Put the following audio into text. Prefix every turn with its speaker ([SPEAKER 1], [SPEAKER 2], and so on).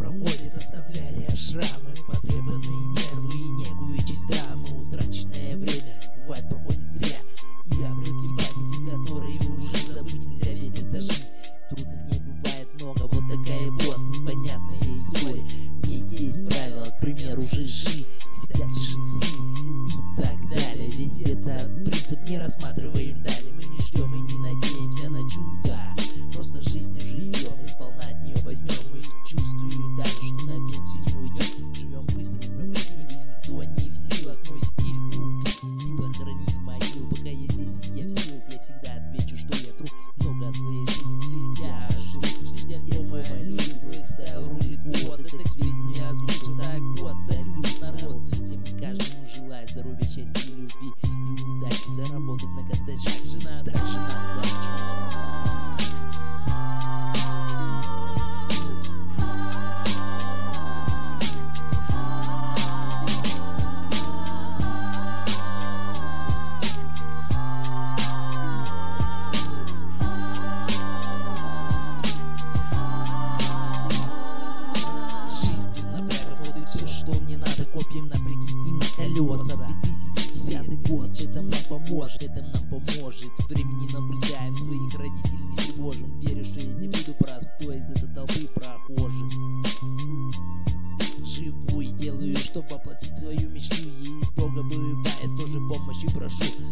[SPEAKER 1] проходит, оставляя шрамы, потрепанные нервы и некую часть драмы. Утраченное время бывает проходит зря, и обрывки памяти, которые уже забыть нельзя, ведь это жизнь. Трудных дней бывает много, вот такая вот непонятная история. В ней есть правила, к примеру, жижи, себя часы и так далее. Весь этот принцип не рассматриваем далее. Мы не ждем и не надеемся на чудо, просто жизнью живем и сполна от нее возьмем. И чувствую даже, что на пенсию не уйдем. Живем быстро, выбрав красивее, никто не в силах мой стиль купить и похоронить в могилу. Пока я здесь и я в силах, я всегда отвечу, что я тру много от своей жизни. Я жду альбома, люди, Black Style рулит, вот это к сведению озвучил. Так вот, салют, народ, всем и каждому желаю здоровья, счастья, любви и удачи. Заработать на коттеджах, жена, дальше на дачу. Копьем на прикиди на колеса. 2010 год, это нам поможет. Времени наблюдаем, своих родителей не тревожим. Верю, что я не буду простой из этой толпы прохожих. Живу и делаю, чтобы воплотить свою мечту. И Бога бывает тоже помощи прошу.